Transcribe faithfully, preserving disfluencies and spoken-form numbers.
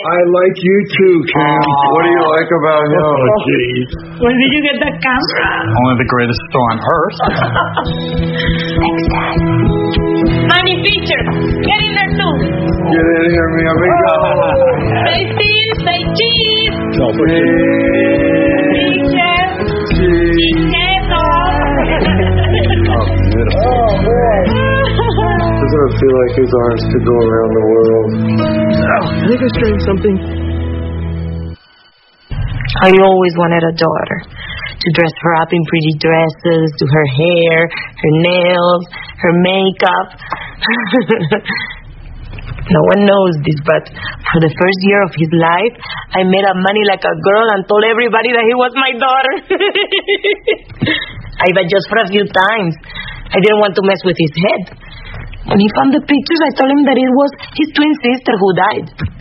I like you too, Cam. What do you like about him? Oh, jeez. Where did you get that camera? Only the greatest store on earth. Thanks, Dad. Honey, feature. Get in there, too. Get in here, mi amigo. Say cheese, say cheese. No, Feature. Cheese. Queso. Oh, boy. Doesn't it feel like his arms could go around the world? I think I strained something. I always wanted a daughter. To dress her up in pretty dresses, do her hair, her nails, her makeup. No one knows this, but for the first year of his life, I made up money like a girl and told everybody that he was my daughter. I but just for a few times. I didn't want to mess with his head. When he found the pictures, I told him that it was his twin sister who died.